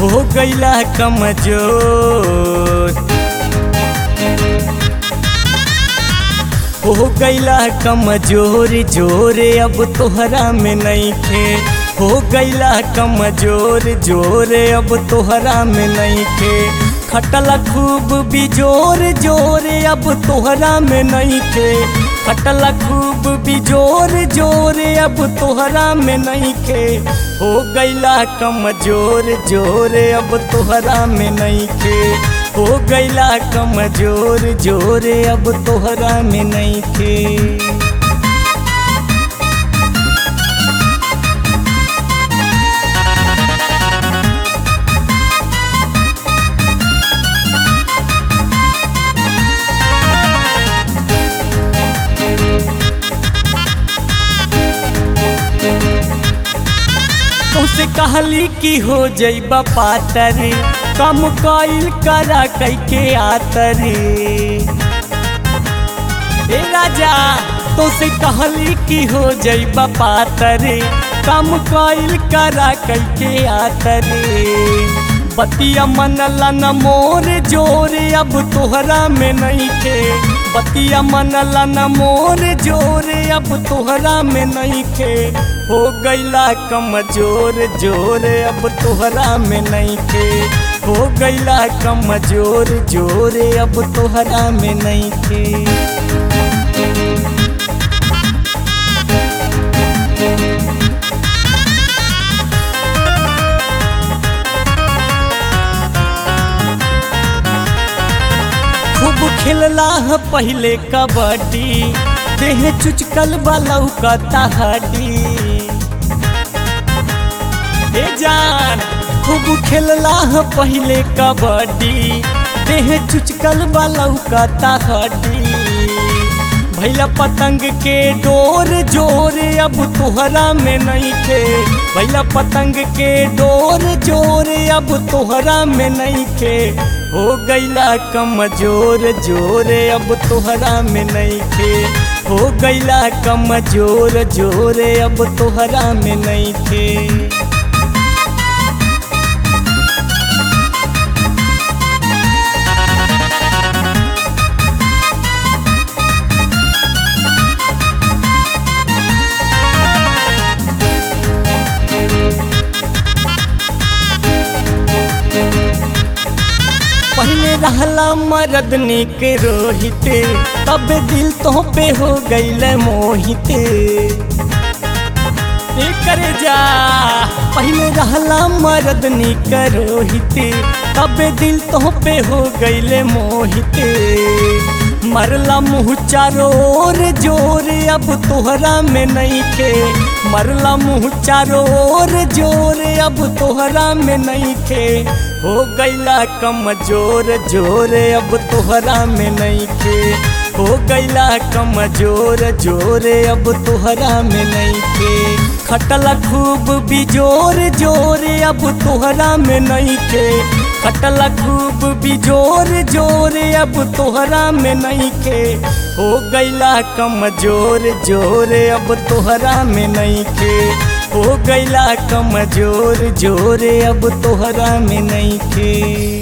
हो गईला कमजोर, हो गईला कमजोर जोरे अब तोहरा में नइखे। हो गईला कमजोर जोरे अब तोहरा में नइखे। खटला खूब बिजोर जोरे अब तोहरा में नइखे। खटला खूब बिजोर जोरे अब तोहरा में नइखे। हो गईला कमजोर जोरे अब तोहरा में नइखे। हो गईला कमजोर जोरे अब तोहरा में नइखे। तुमसे कहली कि हो जइबा पातर, कम कइल करा कैके आतरी। ए राजा तुमसे कहली कि हो जइबा पातर, कम कइल करा कैके आतरी। बतिया मनला न मोर जोरे अब तोहरा में नइखे। बतिया मनला न मोर जोरे अब तोहरा में नइखे। हो गईला कमजोर जोरे अब तोहरा में नइखे। हो गईला कमजोर जोरे अब तोहरा में नइखे। खूब खेलला है पहले कबड्डी, देह चुचकल वाला लौकता हड्डी। ए जान खूब खेलला है पहले कबड्डी, देह चुचकल वाला लौकता हड्डी। भैला पतंग के डोर जोरे अब तोहरा में नइखे। भैला पतंग के डोर जोरे अब तोहरा में नइखे। हो गईला कमजोर जोरे अब तोहरा में नइखे। हो गईला कमजोर जोरे अब तोहरा में नइखे। पहले रहला मरद निक रोहित, तब दिल तो पे हो गईल मोहित। करे जा पहले रहला मरद निक रोहित, तब दिल तो पे हो गईल मोहित। मरला मुँह चारों ओर जोरे अब तोहरा में नइखे। मरला मुँह चारों ओर जोरे अब तोहरा में नइखे। हो गईला कमजोर जोरे अब तोहरा में नइखे। हो गईला कमजोर जोरे अब तोहरा में नइखे। खटला खूब बिजोर जोरे अब तोहरा में नइखे। खटला खूब बिजोर जोरे अब तोहरा में नइखे। हो गईला कमजोर जोरे अब तोहरा में नइखे। हो गईला कमजोर जोरे अब तोहरा में नइखे।